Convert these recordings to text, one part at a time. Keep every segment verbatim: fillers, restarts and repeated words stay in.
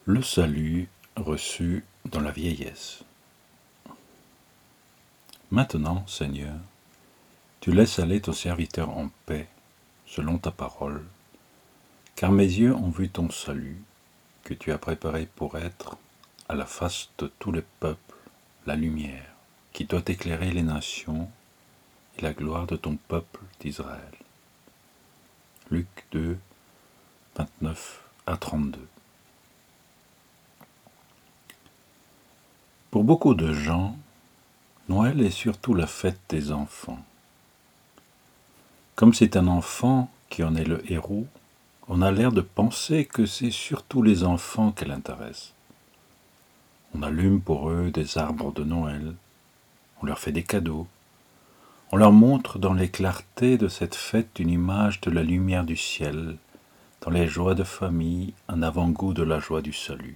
Le salut reçu dans la vieillesse. Maintenant, Seigneur, tu laisses aller ton serviteur en paix, selon ta parole, car mes yeux ont vu ton salut, que tu as préparé pour être, à la face de tous les peuples, la lumière, qui doit éclairer les nations, et la gloire de ton peuple d'Israël. Luc deux, vingt-neuf à trente-deux. Pour beaucoup de gens, Noël est surtout la fête des enfants. Comme c'est un enfant qui en est le héros, on a l'air de penser que c'est surtout les enfants qu'elle intéresse. On allume pour eux des arbres de Noël, on leur fait des cadeaux, on leur montre dans les clartés de cette fête une image de la lumière du ciel, dans les joies de famille, un avant-goût de la joie du salut.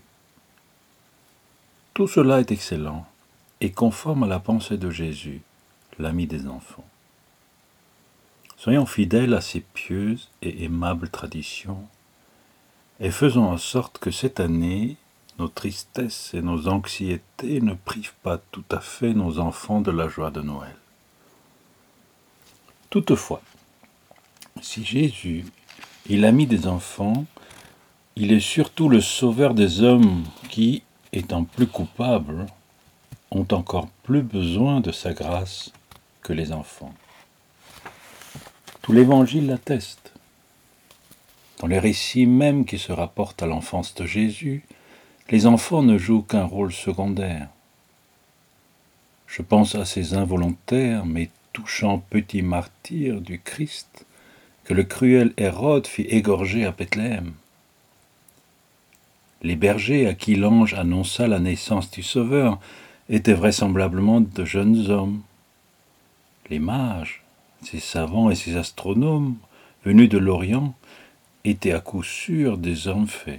Tout cela est excellent et conforme à la pensée de Jésus, l'ami des enfants. Soyons fidèles à ces pieuses et aimables traditions et faisons en sorte que cette année, nos tristesses et nos anxiétés ne privent pas tout à fait nos enfants de la joie de Noël. Toutefois, si Jésus est l'ami des enfants, il est surtout le sauveur des hommes qui, étant plus coupables, ont encore plus besoin de sa grâce que les enfants. Tout l'Évangile l'atteste. Dans les récits même qui se rapportent à l'enfance de Jésus, les enfants ne jouent qu'un rôle secondaire. Je pense à ces involontaires mais touchants petits martyrs du Christ que le cruel Hérode fit égorger à Bethléem. Les bergers à qui l'ange annonça la naissance du Sauveur étaient vraisemblablement de jeunes hommes. Les mages, ces savants et ces astronomes venus de l'Orient, étaient à coup sûr des hommes faits.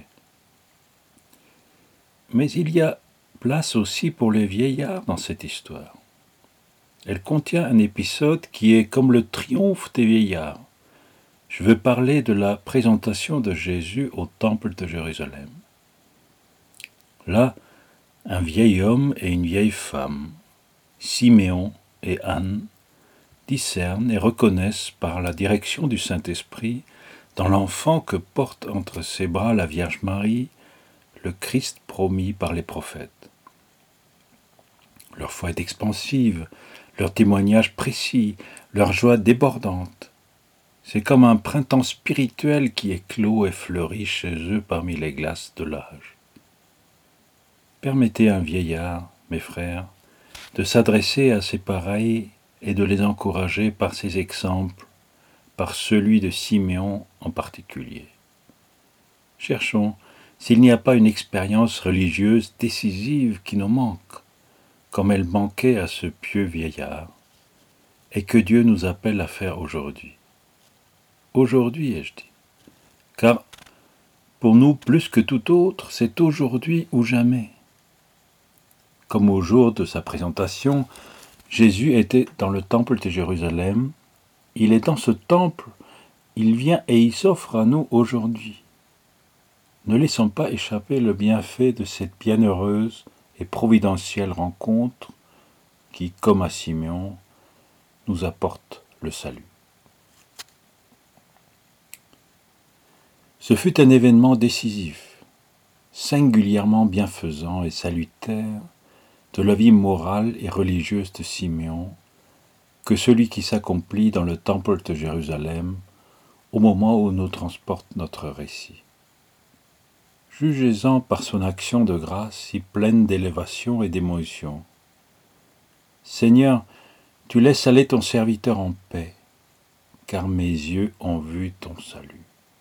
Mais il y a place aussi pour les vieillards dans cette histoire. Elle contient un épisode qui est comme le triomphe des vieillards. Je veux parler de la présentation de Jésus au temple de Jérusalem. Là, un vieil homme et une vieille femme, Siméon et Anne, discernent et reconnaissent par la direction du Saint-Esprit, dans l'enfant que porte entre ses bras la Vierge Marie, le Christ promis par les prophètes. Leur foi est expansive, leur témoignage précis, leur joie débordante. C'est comme un printemps spirituel qui éclot et fleurit chez eux parmi les glaces de l'âge. Permettez à un vieillard, mes frères, de s'adresser à ses pareils et de les encourager par ces exemples, par celui de Siméon en particulier. Cherchons s'il n'y a pas une expérience religieuse décisive qui nous manque, comme elle manquait à ce pieux vieillard, et que Dieu nous appelle à faire aujourd'hui. Aujourd'hui, ai-je dit, car pour nous, plus que tout autre, c'est aujourd'hui ou jamais. Comme au jour de sa présentation, Jésus était dans le temple de Jérusalem. Il est dans ce temple, il vient et il s'offre à nous aujourd'hui. Ne laissons pas échapper le bienfait de cette bienheureuse et providentielle rencontre qui, comme à Siméon, nous apporte le salut. Ce fut un événement décisif, singulièrement bienfaisant et salutaire de la vie morale et religieuse de Siméon que celui qui s'accomplit dans le temple de Jérusalem au moment où nous transporte notre récit. Jugez-en par son action de grâce si pleine d'élévation et d'émotion. Seigneur, tu laisses aller ton serviteur en paix, car mes yeux ont vu ton salut.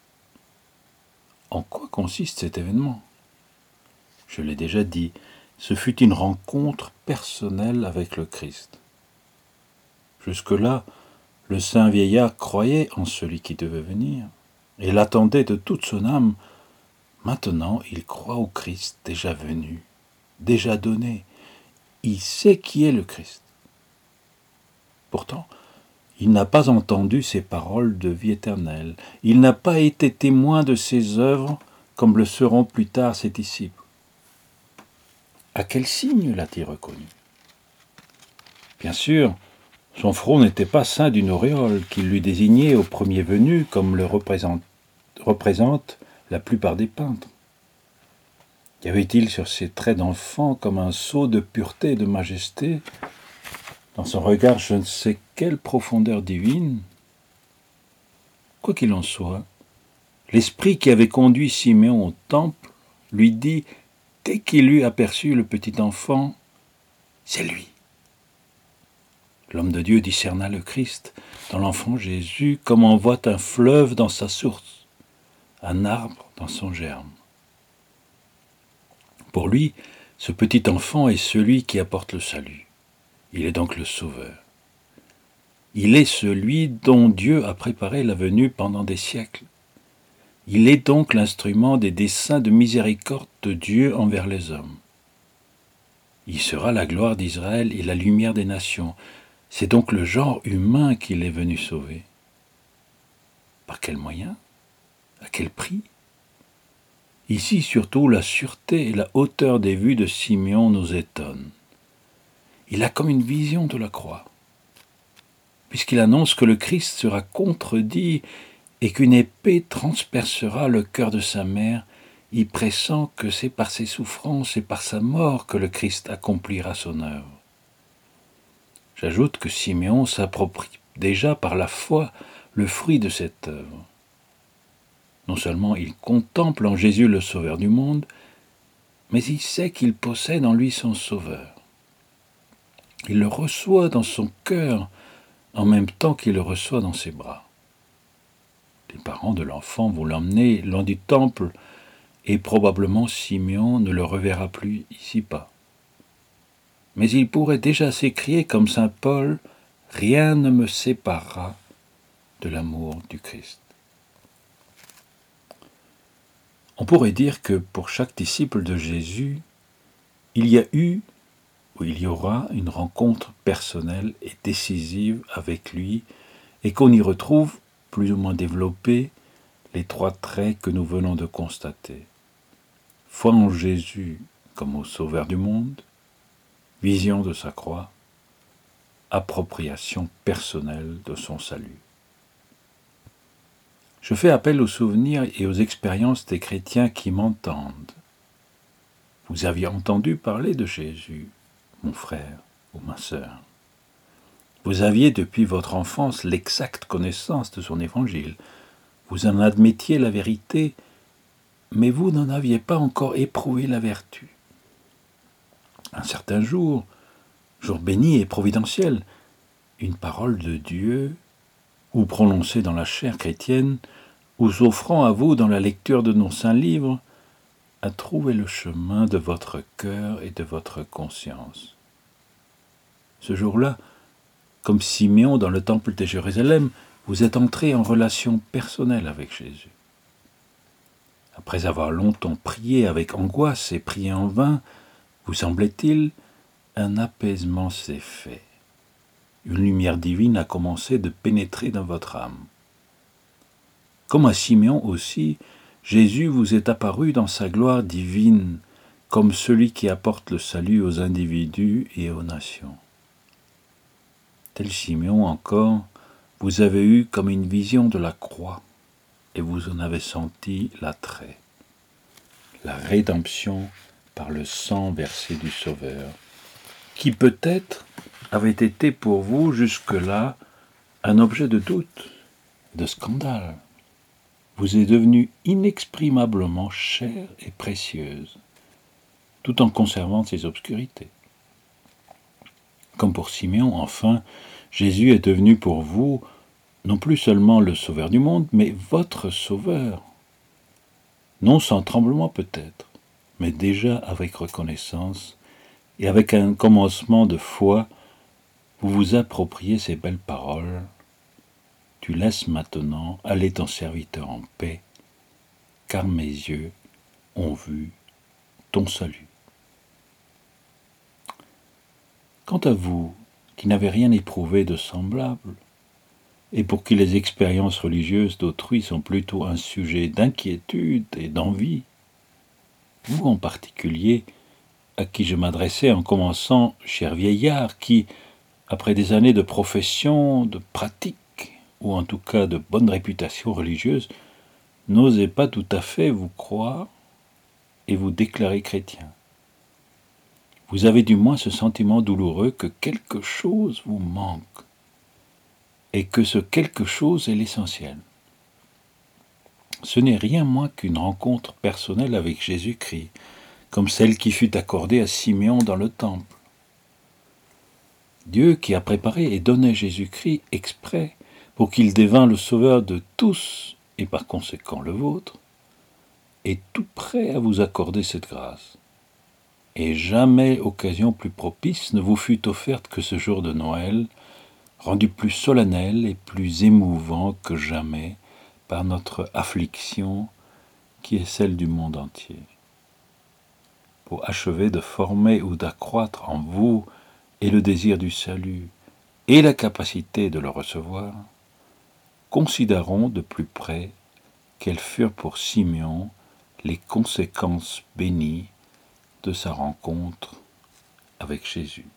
En quoi consiste cet événement ? Je l'ai déjà dit, ce fut une rencontre personnelle avec le Christ. Jusque-là, le saint vieillard croyait en celui qui devait venir et l'attendait de toute son âme. Maintenant, il croit au Christ déjà venu, déjà donné. Il sait qui est le Christ. Pourtant, il n'a pas entendu ses paroles de vie éternelle. Il n'a pas été témoin de ses œuvres comme le seront plus tard ses disciples. À quel signe l'a-t-il reconnu? Bien sûr, son front n'était pas ceint d'une auréole qui lui désignait au premier venu comme le représente, représente la plupart des peintres. Y avait-il sur ses traits d'enfant comme un sceau de pureté et de majesté, dans son regard je ne sais quelle profondeur divine? Quoi qu'il en soit, l'esprit qui avait conduit Siméon au temple lui dit, dès qu'il eut aperçu le petit enfant, « C'est lui !» L'homme de Dieu discerna le Christ dans l'enfant Jésus comme on voit un fleuve dans sa source, un arbre dans son germe. Pour lui, ce petit enfant est celui qui apporte le salut. Il est donc le Sauveur. Il est celui dont Dieu a préparé la venue pendant des siècles. Il est donc l'instrument des desseins de miséricorde de Dieu envers les hommes. Il sera la gloire d'Israël et la lumière des nations. C'est donc le genre humain qu'il est venu sauver. Par quel moyen? À quel prix? Ici, surtout, la sûreté et la hauteur des vues de Siméon nous étonnent. Il a comme une vision de la croix, puisqu'il annonce que le Christ sera contredit et qu'une épée transpercera le cœur de sa mère, y pressant que c'est par ses souffrances et par sa mort que le Christ accomplira son œuvre. J'ajoute que Siméon s'approprie déjà par la foi le fruit de cette œuvre. Non seulement il contemple en Jésus le Sauveur du monde, mais il sait qu'il possède en lui son Sauveur. Il le reçoit dans son cœur en même temps qu'il le reçoit dans ses bras. Les parents de l'enfant vont l'emmener loin du temple et probablement Siméon ne le reverra plus ici-bas. Mais il pourrait déjà s'écrier comme saint Paul, « Rien ne me séparera de l'amour du Christ ». On pourrait dire que pour chaque disciple de Jésus, il y a eu ou il y aura une rencontre personnelle et décisive avec lui et qu'on y retrouve, plus ou moins développés, les trois traits que nous venons de constater. Foi en Jésus comme au Sauveur du monde, vision de sa croix, appropriation personnelle de son salut. Je fais appel aux souvenirs et aux expériences des chrétiens qui m'entendent. Vous aviez entendu parler de Jésus, mon frère ou ma sœur. Vous aviez depuis votre enfance l'exacte connaissance de son évangile. Vous en admettiez la vérité, mais vous n'en aviez pas encore éprouvé la vertu. Un certain jour, jour béni et providentiel, une parole de Dieu, ou prononcée dans la chair chrétienne, ou s'offrant à vous dans la lecture de nos saints livres, a trouvé le chemin de votre cœur et de votre conscience. Ce jour-là, comme Siméon dans le temple de Jérusalem, vous êtes entré en relation personnelle avec Jésus. Après avoir longtemps prié avec angoisse et prié en vain, vous semblait-il, un apaisement s'est fait. Une lumière divine a commencé de pénétrer dans votre âme. Comme à Siméon aussi, Jésus vous est apparu dans sa gloire divine, comme celui qui apporte le salut aux individus et aux nations. Tel Siméon encore, vous avez eu comme une vision de la croix, et vous en avez senti l'attrait. La rédemption par le sang versé du Sauveur, qui peut-être avait été pour vous jusque-là un objet de doute, de scandale, vous est devenue inexprimablement chère et précieuse, tout en conservant ses obscurités. Comme pour Siméon, enfin, Jésus est devenu pour vous non plus seulement le Sauveur du monde, mais votre Sauveur. Non sans tremblement peut-être, mais déjà avec reconnaissance et avec un commencement de foi, vous vous appropriez ces belles paroles. Tu laisses maintenant aller ton serviteur en paix, car mes yeux ont vu ton salut. Quant à vous, qui n'avez rien éprouvé de semblable, et pour qui les expériences religieuses d'autrui sont plutôt un sujet d'inquiétude et d'envie, vous en particulier, à qui je m'adressais en commençant, cher vieillard, qui, après des années de profession, de pratique, ou en tout cas de bonne réputation religieuse, n'osez pas tout à fait vous croire et vous déclarer chrétien. Vous avez du moins ce sentiment douloureux que quelque chose vous manque, et que ce quelque chose est l'essentiel. Ce n'est rien moins qu'une rencontre personnelle avec Jésus-Christ, comme celle qui fut accordée à Siméon dans le temple. Dieu qui a préparé et donné Jésus-Christ exprès pour qu'il devînt le sauveur de tous et par conséquent le vôtre, est tout prêt à vous accorder cette grâce. Et jamais occasion plus propice ne vous fut offerte que ce jour de Noël, rendu plus solennel et plus émouvant que jamais par notre affliction qui est celle du monde entier. Pour achever de former ou d'accroître en vous et le désir du salut et la capacité de le recevoir, considérons de plus près quelles furent pour Siméon les conséquences bénies de sa rencontre avec Jésus.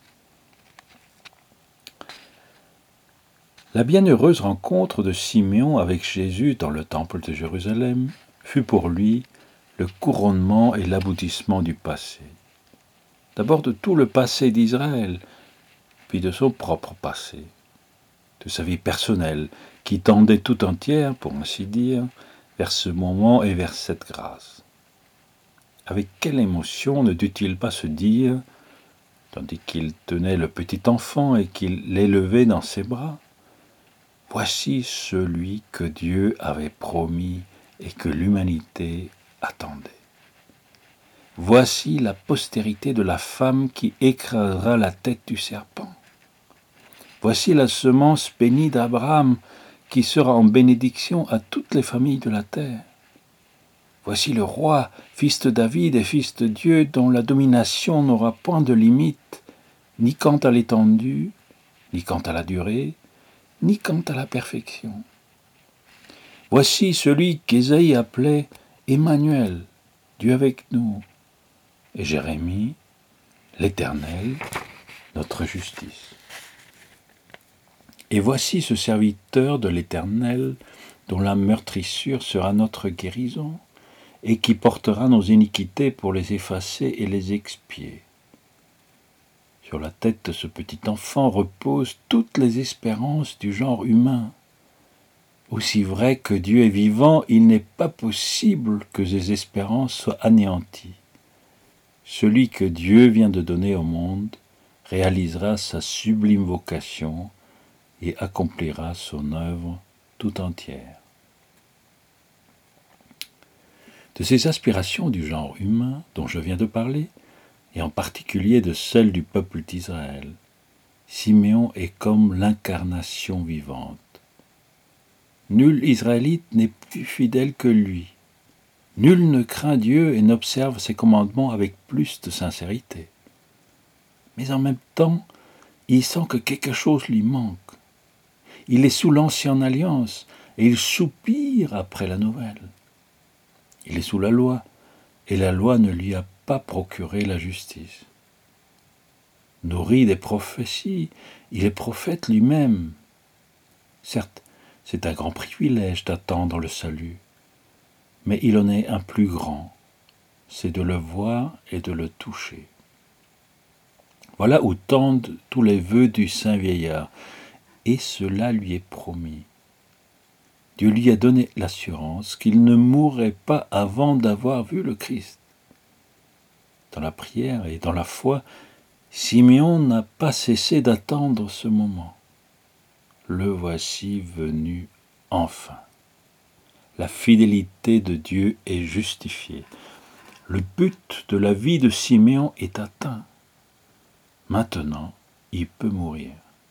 La bienheureuse rencontre de Siméon avec Jésus dans le temple de Jérusalem fut pour lui le couronnement et l'aboutissement du passé. D'abord de tout le passé d'Israël, puis de son propre passé, de sa vie personnelle, qui tendait tout entière, pour ainsi dire, vers ce moment et vers cette grâce. Avec quelle émotion ne dut-il pas se dire, tandis qu'il tenait le petit enfant et qu'il l'élevait dans ses bras, « Voici celui que Dieu avait promis et que l'humanité attendait. Voici la postérité de la femme qui écrasera la tête du serpent. Voici la semence bénie d'Abraham qui sera en bénédiction à toutes les familles de la terre. Voici le roi, fils de David et fils de Dieu, dont la domination n'aura point de limite, ni quant à l'étendue, ni quant à la durée, ni quant à la perfection. Voici celui qu'Ésaïe appelait Emmanuel, Dieu avec nous, et Jérémie, l'Éternel, notre justice. Et voici ce serviteur de l'Éternel, dont la meurtrissure sera notre guérison, et qui portera nos iniquités pour les effacer et les expier. Sur la tête de ce petit enfant reposent toutes les espérances du genre humain. Aussi vrai que Dieu est vivant, il n'est pas possible que ces espérances soient anéanties. Celui que Dieu vient de donner au monde réalisera sa sublime vocation et accomplira son œuvre tout entière. De ces aspirations du genre humain dont je viens de parler, et en particulier de celles du peuple d'Israël, Siméon est comme l'incarnation vivante. Nul Israélite n'est plus fidèle que lui. Nul ne craint Dieu et n'observe ses commandements avec plus de sincérité. Mais en même temps, il sent que quelque chose lui manque. Il est sous l'ancienne alliance et il soupire après la nouvelle. Il est sous la loi et la loi ne lui a pas procuré la justice. Nourri des prophéties, il est prophète lui-même. Certes, c'est un grand privilège d'attendre le salut, mais il en est un plus grand, c'est de le voir et de le toucher. Voilà où tendent tous les vœux du saint vieillard, et cela lui est promis. Dieu lui a donné l'assurance qu'il ne mourrait pas avant d'avoir vu le Christ. Dans la prière et dans la foi, Siméon n'a pas cessé d'attendre ce moment. Le voici venu enfin. La fidélité de Dieu est justifiée. Le but de la vie de Siméon est atteint. Maintenant, il peut mourir.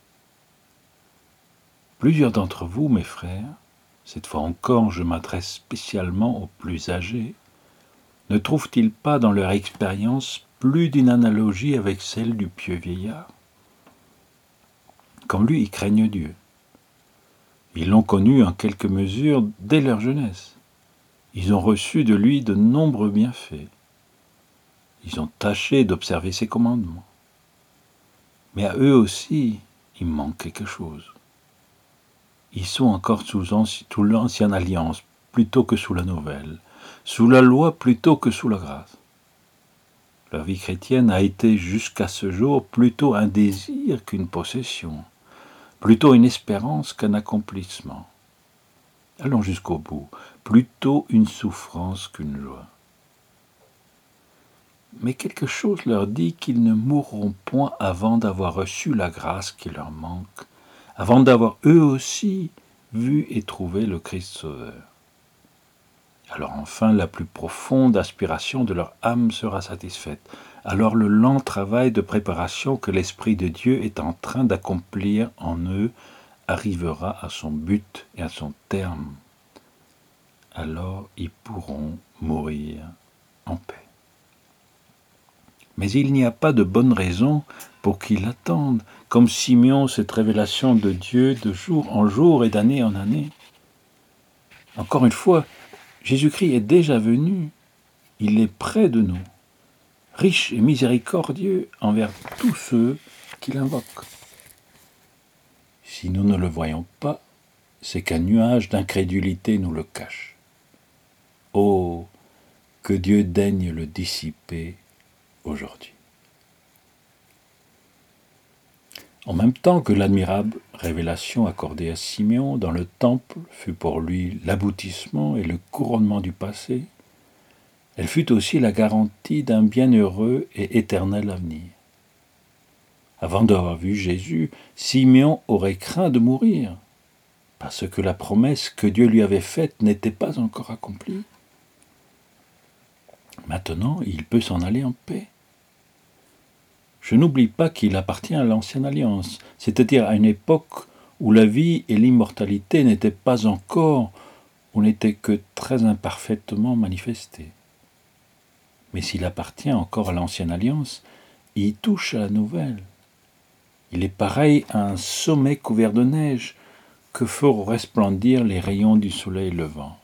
Plusieurs d'entre vous, mes frères, cette fois encore je m'adresse spécialement aux plus âgés, ne trouvent-ils pas dans leur expérience plus d'une analogie avec celle du pieux vieillard? Comme lui, ils craignent Dieu. Ils l'ont connu en quelque mesure dès leur jeunesse. Ils ont reçu de lui de nombreux bienfaits. Ils ont tâché d'observer ses commandements. Mais à eux aussi, il manque quelque chose. Ils sont encore sous, sous l'ancienne alliance plutôt que sous la nouvelle, sous la loi plutôt que sous la grâce. Leur vie chrétienne a été jusqu'à ce jour plutôt un désir qu'une possession, plutôt une espérance qu'un accomplissement. Allons jusqu'au bout, plutôt une souffrance qu'une joie. Mais quelque chose leur dit qu'ils ne mourront point avant d'avoir reçu la grâce qui leur manque, avant d'avoir eux aussi vu et trouvé le Christ Sauveur. Alors enfin la plus profonde aspiration de leur âme sera satisfaite. Alors le lent travail de préparation que l'Esprit de Dieu est en train d'accomplir en eux arrivera à son but et à son terme. Alors ils pourront mourir en paix. Mais il n'y a pas de bonne raison pour qu'ils attendent, comme Simeon, cette révélation de Dieu de jour en jour et d'année en année. Encore une fois, Jésus-Christ est déjà venu, il est près de nous, riche et miséricordieux envers tous ceux qui l'invoquent. Si nous ne le voyons pas, c'est qu'un nuage d'incrédulité nous le cache. Oh, que Dieu daigne le dissiper aujourd'hui. En même temps que l'admirable révélation accordée à Simeon dans le temple fut pour lui l'aboutissement et le couronnement du passé, elle fut aussi la garantie d'un bienheureux et éternel avenir. Avant d'avoir vu Jésus, Simeon aurait craint de mourir, parce que la promesse que Dieu lui avait faite n'était pas encore accomplie. Maintenant, il peut s'en aller en paix. Je n'oublie pas qu'il appartient à l'ancienne alliance, c'est-à-dire à une époque où la vie et l'immortalité n'étaient pas encore, ou n'étaient que très imparfaitement manifestées. Mais s'il appartient encore à l'ancienne alliance, il touche à la nouvelle. Il est pareil à un sommet couvert de neige que feront resplendir les rayons du soleil levant.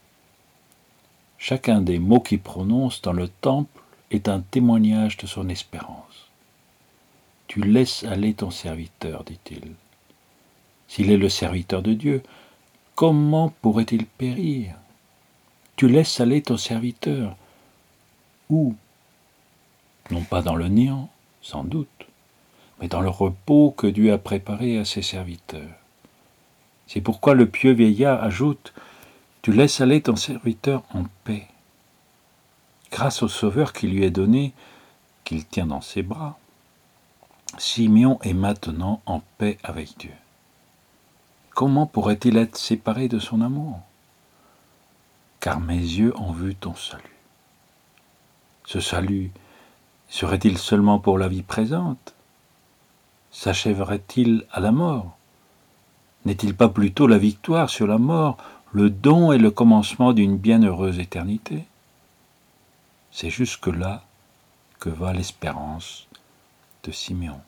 Chacun des mots qu'il prononce dans le temple est un témoignage de son espérance. Tu laisses aller ton serviteur, dit-il. S'il est le serviteur de Dieu, comment pourrait-il périr? Tu laisses aller ton serviteur. Où? Non pas dans le néant, sans doute, mais dans le repos que Dieu a préparé à ses serviteurs. C'est pourquoi le pieux vieillard ajoute « Tu laisses aller ton serviteur en paix ». Grâce au Sauveur qui lui est donné, qu'il tient dans ses bras, Simeon est maintenant en paix avec Dieu. Comment pourrait-il être séparé de son amour? Car mes yeux ont vu ton salut. Ce salut serait-il seulement pour la vie présente? S'achèverait-il à la mort? N'est-il pas plutôt la victoire sur la mort, le don et le commencement d'une bienheureuse éternité? C'est jusque-là que va l'espérance de Simeon.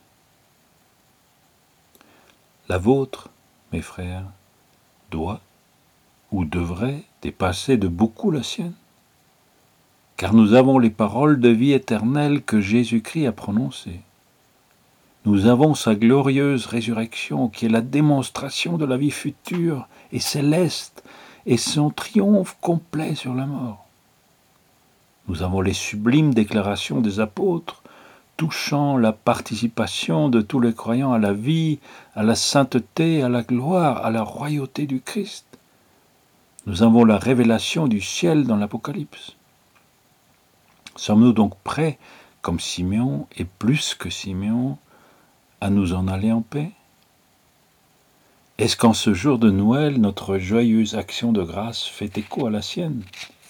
La vôtre, mes frères, doit ou devrait dépasser de beaucoup la sienne, car nous avons les paroles de vie éternelle que Jésus-Christ a prononcées. Nous avons sa glorieuse résurrection qui est la démonstration de la vie future et céleste et son triomphe complet sur la mort. Nous avons les sublimes déclarations des apôtres touchant la participation de tous les croyants à la vie, à la sainteté, à la gloire, à la royauté du Christ. Nous avons la révélation du ciel dans l'Apocalypse. Sommes-nous donc prêts, comme Simeon, et plus que Simeon, à nous en aller en paix? Est-ce qu'en ce jour de Noël, notre joyeuse action de grâce fait écho à la sienne?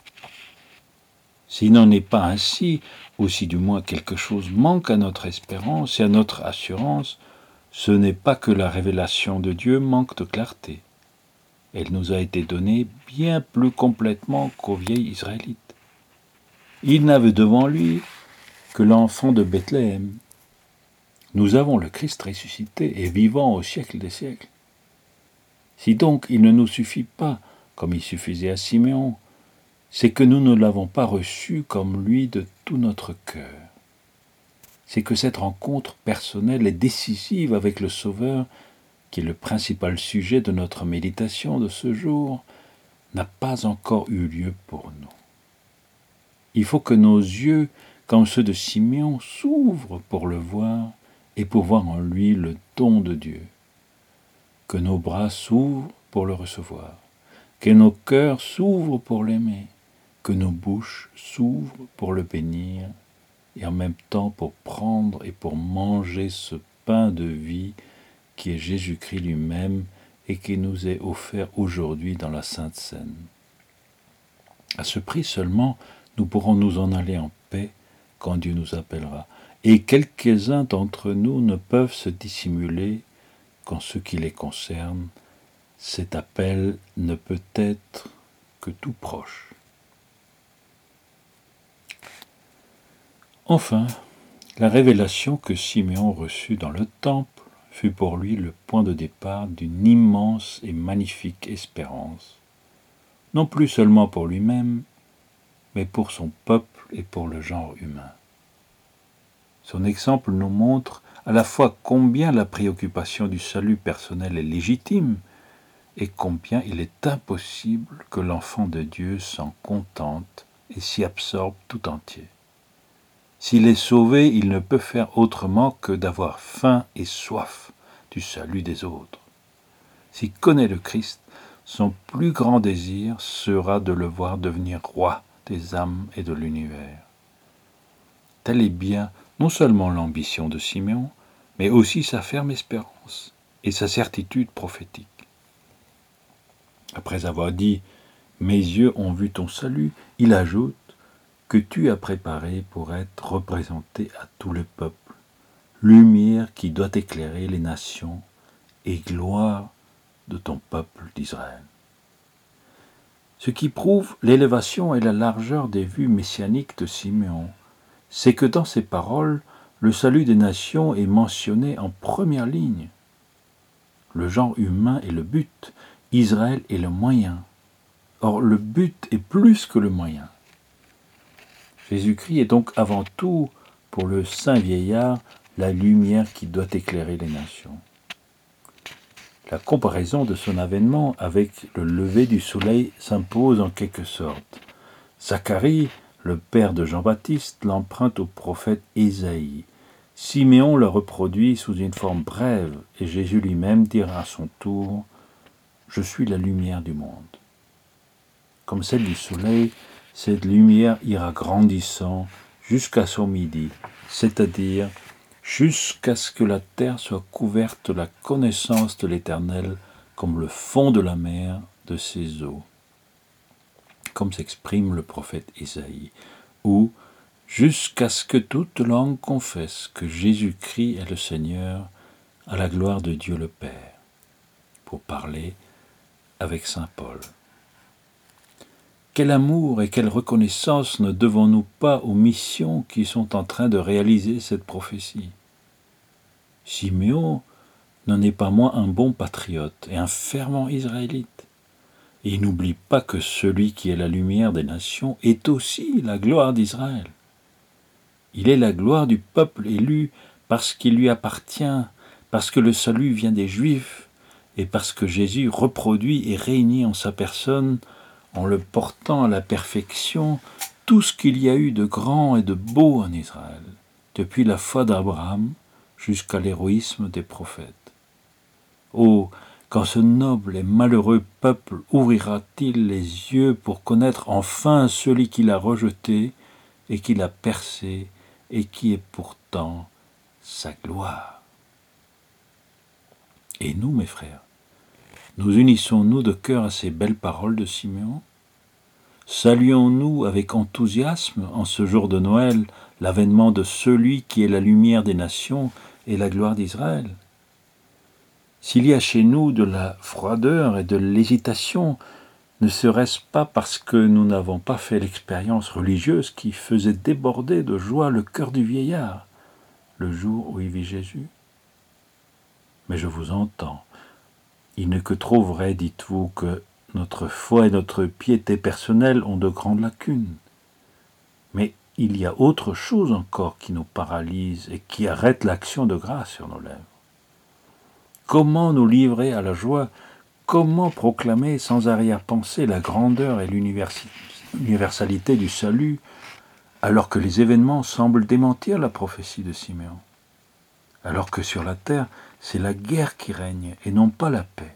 S'il n'en est pas ainsi, ou si du moins quelque chose manque à notre espérance et à notre assurance, ce n'est pas que la révélation de Dieu manque de clarté. Elle nous a été donnée bien plus complètement qu'aux vieilles Israélites. Il n'avait devant lui que l'enfant de Bethléem. Nous avons le Christ ressuscité et vivant au siècle des siècles. Si donc il ne nous suffit pas, comme il suffisait à Siméon, c'est que nous ne l'avons pas reçu comme lui de tout notre cœur. C'est que cette rencontre personnelle est décisive avec le Sauveur, qui est le principal sujet de notre méditation de ce jour, n'a pas encore eu lieu pour nous. Il faut que nos yeux, comme ceux de Siméon, s'ouvrent pour le voir et pour voir en lui le don de Dieu. Que nos bras s'ouvrent pour le recevoir, que nos cœurs s'ouvrent pour l'aimer, que nos bouches s'ouvrent pour le bénir, et en même temps pour prendre et pour manger ce pain de vie qui est Jésus-Christ lui-même et qui nous est offert aujourd'hui dans la Sainte Seine. À ce prix seulement, nous pourrons nous en aller en paix quand Dieu nous appellera. Et quelques-uns d'entre nous ne peuvent se dissimuler qu'en ce qui les concerne, cet appel ne peut être que tout proche. Enfin, la révélation que Siméon reçut dans le temple fut pour lui le point de départ d'une immense et magnifique espérance, non plus seulement pour lui-même, mais pour son peuple et pour le genre humain. Son exemple nous montre à la fois combien la préoccupation du salut personnel est légitime et combien il est impossible que l'enfant de Dieu s'en contente et s'y absorbe tout entier. S'il est sauvé, il ne peut faire autrement que d'avoir faim et soif du salut des autres. S'il connaît le Christ, son plus grand désir sera de le voir devenir roi des âmes et de l'univers. Telle est bien non seulement l'ambition de Siméon, mais aussi sa ferme espérance et sa certitude prophétique. Après avoir dit « Mes yeux ont vu ton salut », il ajoute que tu as préparé pour être représenté à tout le peuple, lumière qui doit éclairer les nations et gloire de ton peuple d'Israël. Ce qui prouve l'élévation et la largeur des vues messianiques de Siméon, c'est que dans ces paroles, le salut des nations est mentionné en première ligne. Le genre humain est le but, Israël est le moyen. Or, le but est plus que le moyen. Jésus-Christ est donc avant tout, pour le saint vieillard, la lumière qui doit éclairer les nations. La comparaison de son avènement avec le lever du soleil s'impose en quelque sorte. Zacharie, le père de Jean-Baptiste, l'emprunte au prophète Ésaïe. Siméon le reproduit sous une forme brève, et Jésus lui-même dira à son tour « Je suis la lumière du monde ». Comme celle du soleil, cette lumière ira grandissant jusqu'à son midi, c'est-à-dire jusqu'à ce que la terre soit couverte de la connaissance de l'Éternel comme le fond de la mer de ses eaux, comme s'exprime le prophète Ésaïe, ou jusqu'à ce que toute langue confesse que Jésus-Christ est le Seigneur, à la gloire de Dieu le Père, pour parler avec saint Paul. Quel amour et quelle reconnaissance ne devons-nous pas aux missions qui sont en train de réaliser cette prophétie? Siméon n'en est pas moins un bon patriote et un fervent israélite. Et il n'oublie pas que celui qui est la lumière des nations est aussi la gloire d'Israël. Il est la gloire du peuple élu parce qu'il lui appartient, parce que le salut vient des Juifs et parce que Jésus reproduit et réunit en sa personne, en le portant à la perfection, tout ce qu'il y a eu de grand et de beau en Israël, depuis la foi d'Abraham jusqu'à l'héroïsme des prophètes. Oh, quand ce noble et malheureux peuple ouvrira-t-il les yeux pour connaître enfin celui qui l'a rejeté et qui l'a percé et qui est pourtant sa gloire. Et nous, mes frères, nous unissons-nous de cœur à ces belles paroles de Siméon? Saluons-nous avec enthousiasme en ce jour de Noël l'avènement de celui qui est la lumière des nations et la gloire d'Israël? S'il y a chez nous de la froideur et de l'hésitation, ne serait-ce pas parce que nous n'avons pas fait l'expérience religieuse qui faisait déborder de joie le cœur du vieillard, le jour où il vit Jésus? Mais je vous entends. Il n'est que trop vrai, dites-vous, que notre foi et notre piété personnelle ont de grandes lacunes. Mais il y a autre chose encore qui nous paralyse et qui arrête l'action de grâce sur nos lèvres. Comment nous livrer à la joie? Comment proclamer sans arrière-pensée la grandeur et l'universalité du salut, alors que les événements semblent démentir la prophétie de Siméon? Alors que sur la terre, c'est la guerre qui règne et non pas la paix.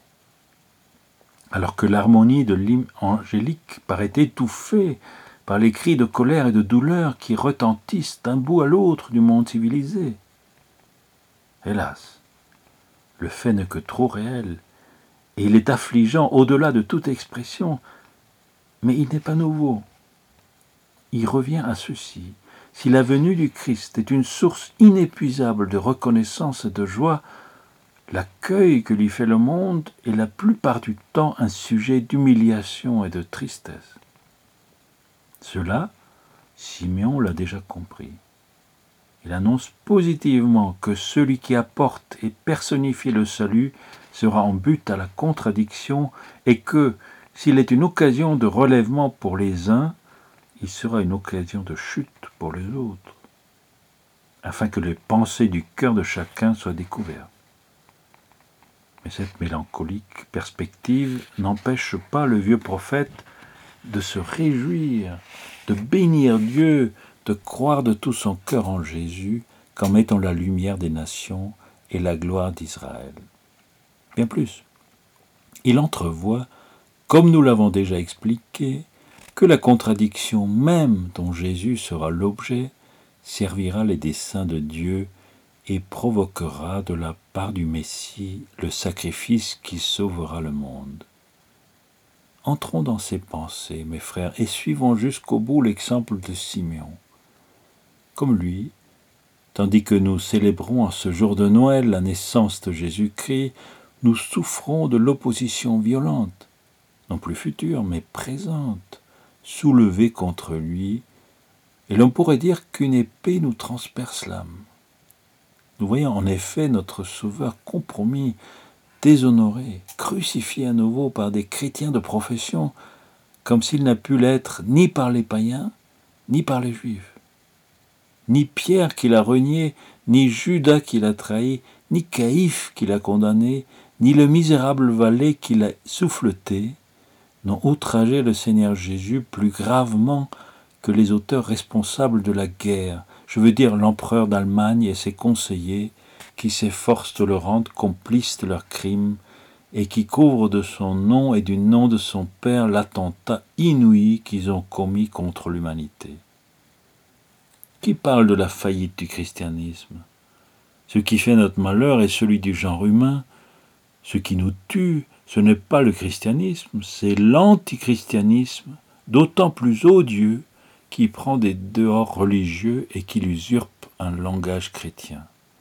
Alors que l'harmonie de l'hymne angélique paraît étouffée par les cris de colère et de douleur qui retentissent d'un bout à l'autre du monde civilisé. Hélas, le fait n'est que trop réel, et il est affligeant au-delà de toute expression, mais il n'est pas nouveau. Il revient à ceci: si la venue du Christ est une source inépuisable de reconnaissance et de joie, l'accueil que lui fait le monde est la plupart du temps un sujet d'humiliation et de tristesse. Cela, Siméon l'a déjà compris. Il annonce positivement que celui qui apporte et personnifie le salut sera en but à la contradiction et que, s'il est une occasion de relèvement pour les uns, il sera une occasion de chute pour les autres, afin que les pensées du cœur de chacun soient découvertes. Mais cette mélancolique perspective n'empêche pas le vieux prophète de se réjouir, de bénir Dieu, de croire de tout son cœur en Jésus comme étant la lumière des nations et la gloire d'Israël. Bien plus, il entrevoit, comme nous l'avons déjà expliqué, que la contradiction même dont Jésus sera l'objet servira les desseins de Dieu et provoquera de la part du Messie le sacrifice qui sauvera le monde. Entrons dans ces pensées, mes frères, et suivons jusqu'au bout l'exemple de Siméon. Comme lui, tandis que nous célébrons en ce jour de Noël la naissance de Jésus-Christ, nous souffrons de l'opposition violente, non plus future, mais présente, soulevée contre lui, et l'on pourrait dire qu'une épée nous transperce l'âme. Nous voyons en effet notre Sauveur compromis, déshonoré, crucifié à nouveau par des chrétiens de profession, comme s'il n'a pu l'être ni par les païens, ni par les juifs. Ni Pierre qui l'a renié, ni Judas qui l'a trahi, ni Caïphe qui l'a condamné, ni le misérable valet qui l'a souffleté, n'ont outragé le Seigneur Jésus plus gravement que les auteurs responsables de la guerre, je veux dire l'empereur d'Allemagne et ses conseillers, qui s'efforcent de le rendre complice de leurs crimes et qui couvrent de son nom et du nom de son Père l'attentat inouï qu'ils ont commis contre l'humanité. Qui parle de la faillite du christianisme? Ce qui fait notre malheur est celui du genre humain. Ce qui nous tue, ce n'est pas le christianisme, c'est l'antichristianisme, d'autant plus odieux, qui prend des dehors religieux et qui usurpe un langage chrétien.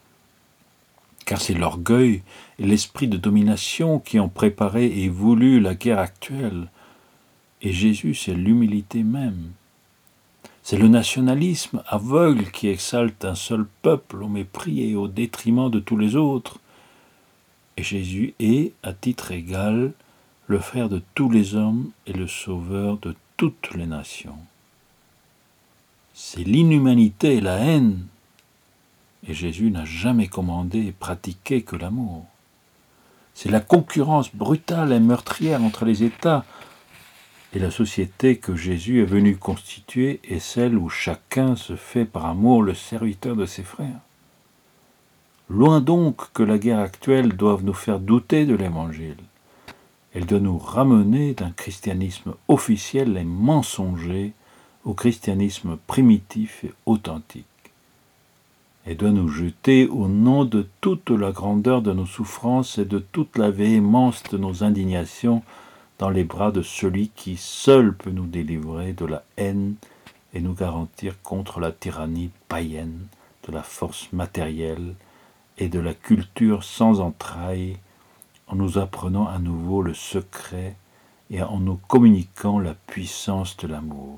Car c'est l'orgueil et l'esprit de domination qui ont préparé et voulu la guerre actuelle. Et Jésus, c'est l'humilité même. C'est le nationalisme aveugle qui exalte un seul peuple au mépris et au détriment de tous les autres. Et Jésus est, à titre égal, le frère de tous les hommes et le sauveur de toutes les nations. C'est l'inhumanité et la haine. Et Jésus n'a jamais commandé et pratiqué que l'amour. C'est la concurrence brutale et meurtrière entre les États. Et la société que Jésus est venu constituer est celle où chacun se fait par amour le serviteur de ses frères. Loin donc que la guerre actuelle doive nous faire douter de l'Évangile. Elle doit nous ramener d'un christianisme officiel et mensonger au christianisme primitif et authentique. Elle doit nous jeter au nom de toute la grandeur de nos souffrances et de toute la véhémence de nos indignations dans les bras de celui qui seul peut nous délivrer de la haine et nous garantir contre la tyrannie païenne, de la force matérielle et de la culture sans entrailles, en nous apprenant à nouveau le secret et en nous communiquant la puissance de l'amour.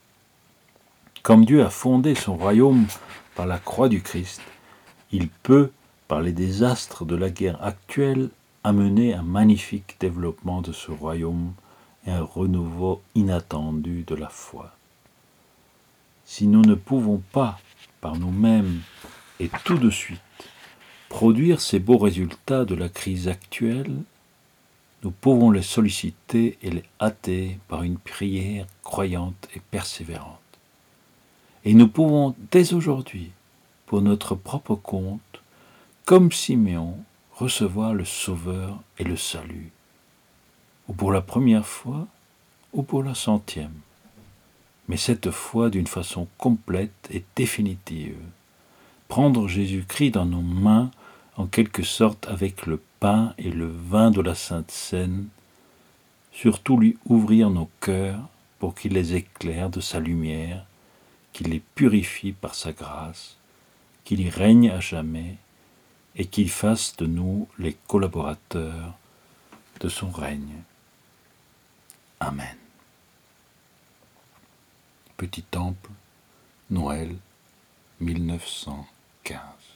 Comme Dieu a fondé son royaume par la croix du Christ, il peut, par les désastres de la guerre actuelle, amener un magnifique développement de ce royaume et un renouveau inattendu de la foi. Si nous ne pouvons pas, par nous-mêmes et tout de suite, produire ces beaux résultats de la crise actuelle, nous pouvons les solliciter et les hâter par une prière croyante et persévérante. Et nous pouvons dès aujourd'hui, pour notre propre compte, comme Siméon, recevoir le Sauveur et le salut, ou pour la première fois, ou pour la centième, mais cette fois d'une façon complète et définitive. Prendre Jésus-Christ dans nos mains, en quelque sorte avec le pain et le vin de la Sainte Seine, surtout lui ouvrir nos cœurs pour qu'il les éclaire de sa lumière, qu'il les purifie par sa grâce, qu'il y règne à jamais et qu'il fasse de nous les collaborateurs de son règne. Amen. Petit Temple, Noël mille neuf cent quinze.